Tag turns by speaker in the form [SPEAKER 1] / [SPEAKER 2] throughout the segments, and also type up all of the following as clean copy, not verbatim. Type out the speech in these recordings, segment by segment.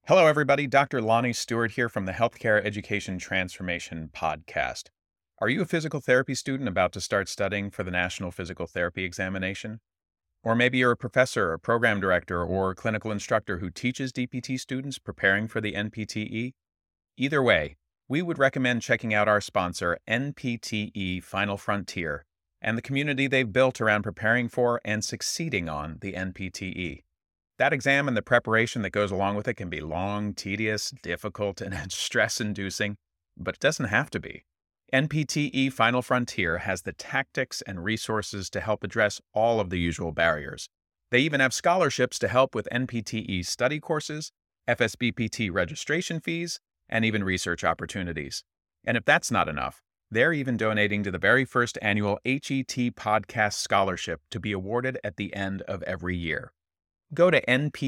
[SPEAKER 1] Hello, everybody. Dr. Lonnie Stewart here from the Healthcare Education Transformation Podcast. Are you a physical therapy student about to start studying for the National Physical Therapy Examination? Or maybe you're a professor, a program director, or clinical instructor who teaches DPT students preparing for the NPTE? Either way, we would recommend checking out our sponsor, NPTE Final Frontier, and the community they've built around preparing for and succeeding on the NPTE. That exam and the preparation that goes along with it can be long, tedious, difficult, and stress-inducing, but it doesn't have to be. NPTE Final Frontier has the tactics and resources to help address all of the usual barriers. They even have scholarships to help with NPTE study courses, FSBPT registration fees, and even research opportunities. And if that's not enough, they're even donating to the very first annual HET Podcast Scholarship to be awarded at the end of every year. Go to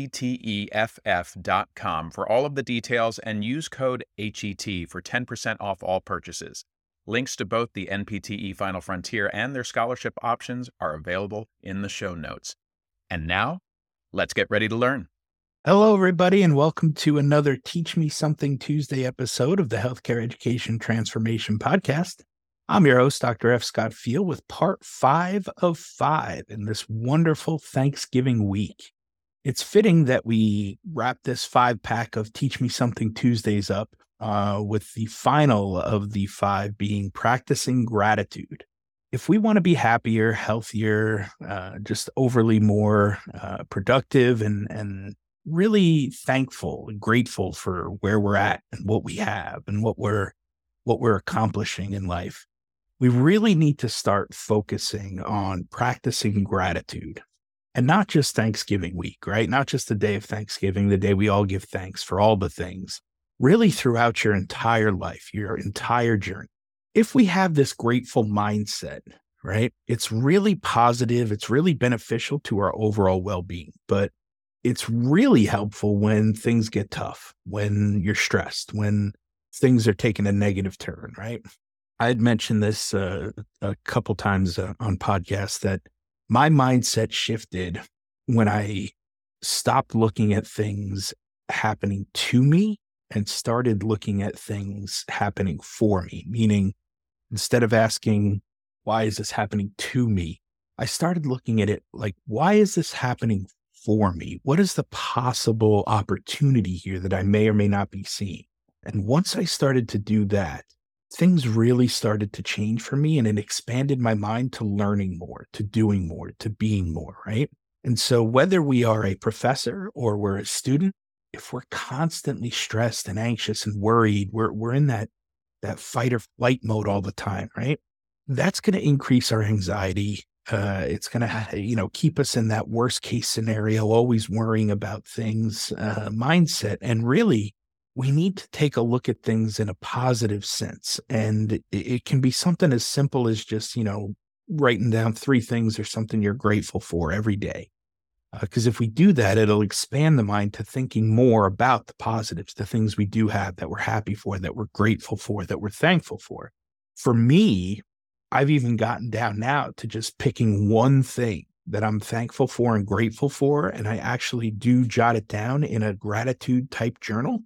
[SPEAKER 1] npteff.com for all of the details and use code HET for 10% off all purchases. Links to both the NPTE Final Frontier and their scholarship options are available in the show notes. And now, let's get ready to learn.
[SPEAKER 2] Hello, everybody, and welcome to another Teach Me Something Tuesday episode of the Healthcare Education Transformation Podcast. I'm your host, Dr. F. Scott Field, with part 5 of 5 in this wonderful Thanksgiving week. It's fitting that we wrap this 5-pack of Teach Me Something Tuesdays up with the final of the 5 being practicing gratitude. If we want to be happier, healthier, just overly more productive and really thankful and grateful for where we're at and what we have and what we're accomplishing in life, we really need to start focusing on practicing gratitude. And not just Thanksgiving week, right? Not just the day of Thanksgiving, the day we all give thanks for all the things, really throughout your entire life, your entire journey. If we have this grateful mindset, right, it's really positive, it's really beneficial to our overall well-being, but it's really helpful when things get tough, when you're stressed, when things are taking a negative turn, right? I had mentioned this a couple times on podcasts that my mindset shifted when I stopped looking at things happening to me and started looking at things happening for me. Meaning, instead of asking, why is this happening to me? I started looking at it like, why is this happening for me? What is the possible opportunity here that I may or may not be seeing? And once I started to do that, things really started to change for me, and it expanded my mind to learning more, to doing more, to being more, right? And so whether we are a professor or we're a student, if we're constantly stressed and anxious and worried, we're in that fight or flight mode all the time, right? That's going to increase our anxiety. It's going to, keep us in that worst case scenario, always worrying about things, mindset. And really, we need to take a look at things in a positive sense. And it can be something as simple as just, writing down 3 things or something you're grateful for every day. Because if we do that, it'll expand the mind to thinking more about the positives, the things we do have that we're happy for, that we're grateful for, that we're thankful for. For me, I've even gotten down now to just picking one thing that I'm thankful for and grateful for. And I actually do jot it down in a gratitude type journal.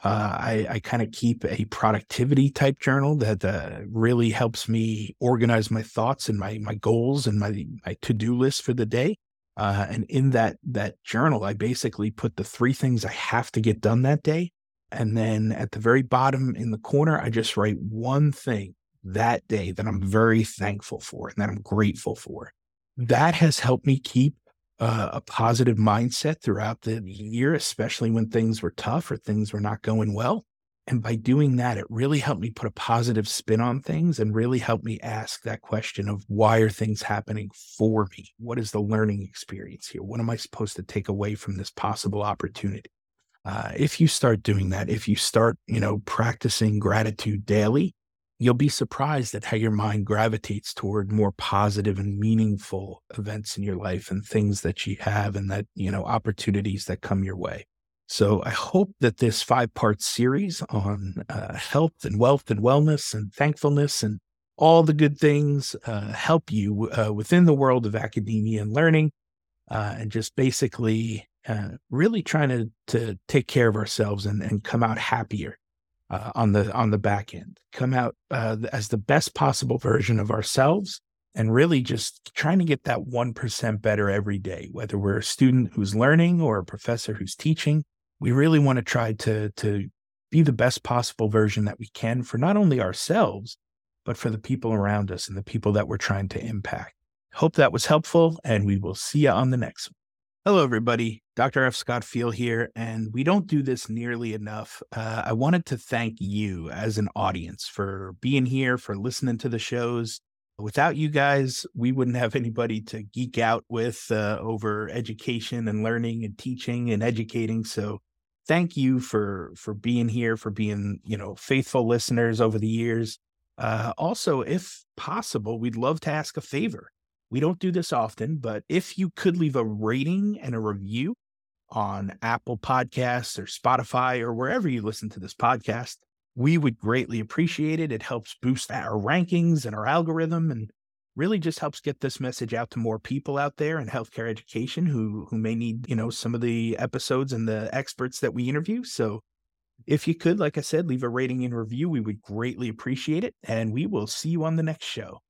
[SPEAKER 2] I kind of keep a productivity type journal that really helps me organize my thoughts and my goals and my to-do list for the day. And in that journal, I basically put the 3 things I have to get done that day. And then at the very bottom in the corner, I just write one thing that day that I'm very thankful for and that I'm grateful for. That has helped me keep a positive mindset throughout the year, especially when things were tough or things were not going well. And by doing that, it really helped me put a positive spin on things and really helped me ask that question of, why are things happening for me? What is the learning experience here? What am I supposed to take away from this possible opportunity? If you start doing that, if you start, practicing gratitude daily, you'll be surprised at how your mind gravitates toward more positive and meaningful events in your life and things that you have and that, opportunities that come your way. So I hope that this 5-part series on health and wealth and wellness and thankfulness and all the good things help you within the world of academia and learning, and just basically really trying to take care of ourselves and come out happier on the back end, come out as the best possible version of ourselves, and really just trying to get that 1% better every day, whether we're a student who's learning or a professor who's teaching. We really want to try to be the best possible version that we can for not only ourselves, but for the people around us and the people that we're trying to impact. Hope that was helpful, and we will see you on the next one. Hello, everybody. Dr. F. Scott Field here, and we don't do this nearly enough. I wanted to thank you as an audience for being here, for listening to the shows. Without you guys, we wouldn't have anybody to geek out with over education and learning and teaching and educating. So thank you for being here, for being, faithful listeners over the years. Also, if possible, we'd love to ask a favor. We don't do this often, but if you could leave a rating and a review on Apple Podcasts or Spotify or wherever you listen to this podcast, we would greatly appreciate it. It helps boost our rankings and our algorithm, and really just helps get this message out to more people out there in healthcare education who may need, some of the episodes and the experts that we interview. So if you could, like I said, leave a rating and review, we would greatly appreciate it. And we will see you on the next show.